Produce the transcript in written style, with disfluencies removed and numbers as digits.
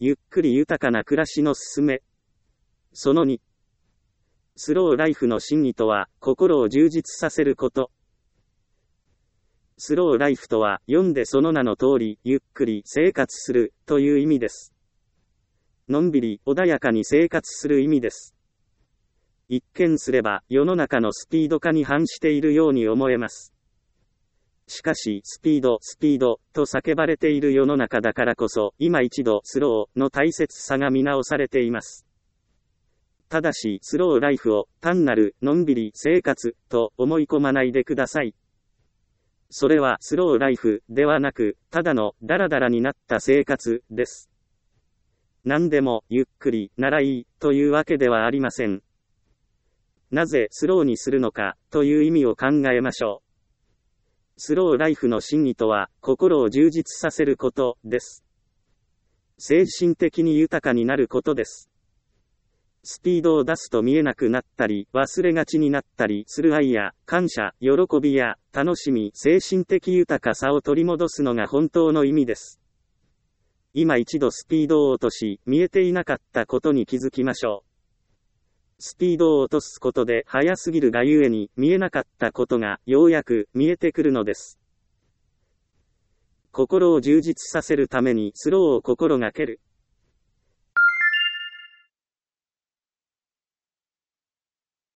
ゆっくり豊かな暮らしのすすめ。その2。スローライフの真意とは、心を充実させること。スローライフとは、読んでその名の通り、ゆっくり生活するという意味です。のんびり、穏やかに生活する意味です。一見すれば、世の中のスピード化に反しているように思えます。しかし、スピードと叫ばれている世の中だからこそ、今一度スローの大切さが見直されています。ただし、スローライフを単なるのんびり生活と思い込まないでください。それはスローライフではなく、ただのダラダラになった生活です。何でもゆっくりならいいというわけではありません。なぜスローにするのかという意味を考えましょう。スローライフの真意とは、心を充実させることです。精神的に豊かになることです。スピードを出すと見えなくなったり、忘れがちになったりする愛や、感謝、喜びや、楽しみ、精神的豊かさを取り戻すのが本当の意味です。今一度スピードを落とし、見えていなかったことに気づきましょう。スピードを落とすことで速すぎるがゆえに見えなかったことがようやく見えてくるのです。心を充実させるためにスローを心がける。